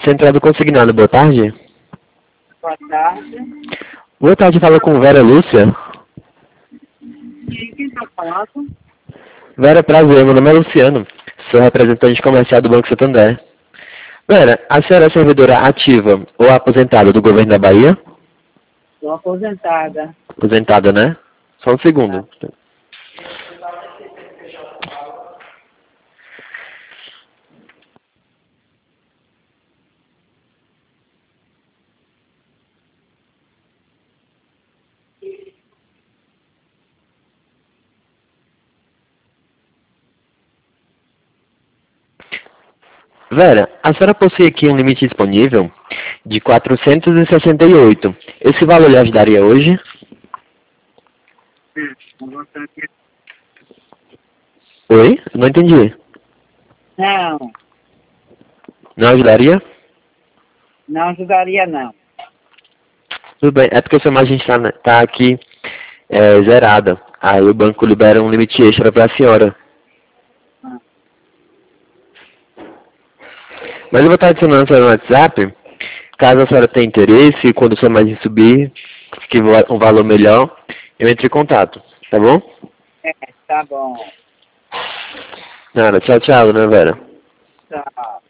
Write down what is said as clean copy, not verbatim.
Central do Consignado, boa tarde. Boa tarde. Boa tarde, fala com Vera Lúcia. E quem está falando? Vera, prazer, meu nome é Luciano. Sou representante comercial do Banco Santander. Vera, a senhora é servidora ativa ou aposentada do governo da Bahia? Estou aposentada. Aposentada, né? Só um segundo. Vera, a senhora possui aqui um limite disponível de 468. Esse valor lhe ajudaria hoje? Oi? Eu não entendi. Não, Não ajudaria? não ajudaria não. Tudo bem, é porque a sua imagem está aqui zerada. Aí o banco libera um limite extra para a senhora. Ah, Mas eu vou estar adicionando a senhora no WhatsApp. Caso a senhora tenha interesse, quando a sua imagem subir, que um valor melhor, eu entre em contato. Tá bom? tá bom. Nada, tchau, tchau, né, Vera? Tchau.